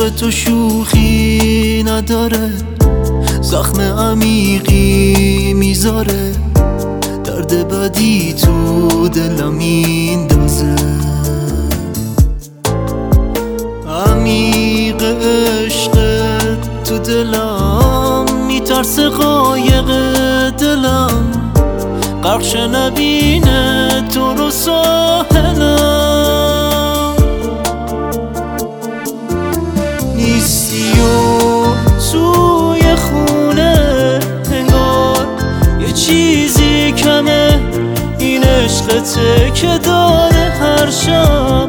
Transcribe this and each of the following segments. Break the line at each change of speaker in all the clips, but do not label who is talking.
عشق تو شوخی نداره، زخم عمیقی میذاره، درد بدی تو دلم میندازه. عمیق عشق تو دلم میترسه، قایق دلم غرق شه نبینه تو رو ساحلم. نیستی و توی خونه انگار یه چیزی کمه، این عشقته که داره هر شب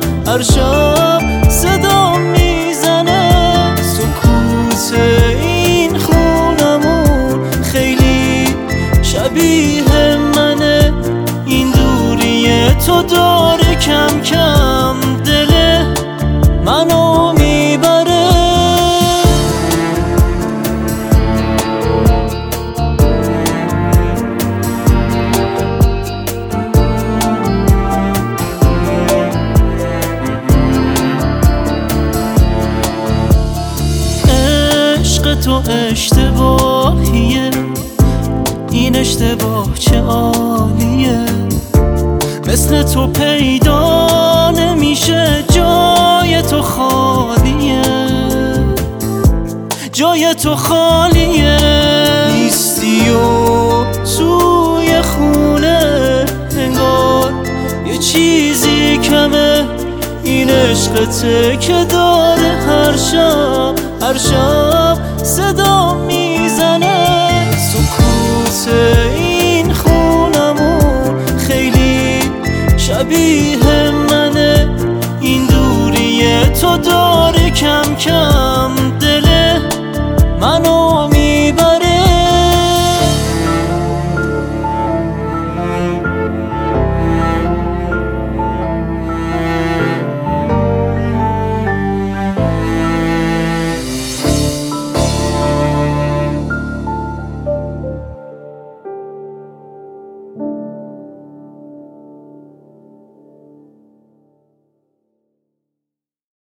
صدا میزنه. سکوت این خونمون خیلی شبیه منه، این دوری تو داره کم کم دل منو میبره. عشق تو اشتباهیه، این اشتباه چه عالیه، مثل تو پیدا نمیشه، جای تو خالیه، جای تو خالیه. نیستی و توی خونه انگار یه چیزی کمه، این عشقته که داره هر شب صدا میزنه. سکوت این خونمون خیلی شبیه منه، این دوری تو داره کم کم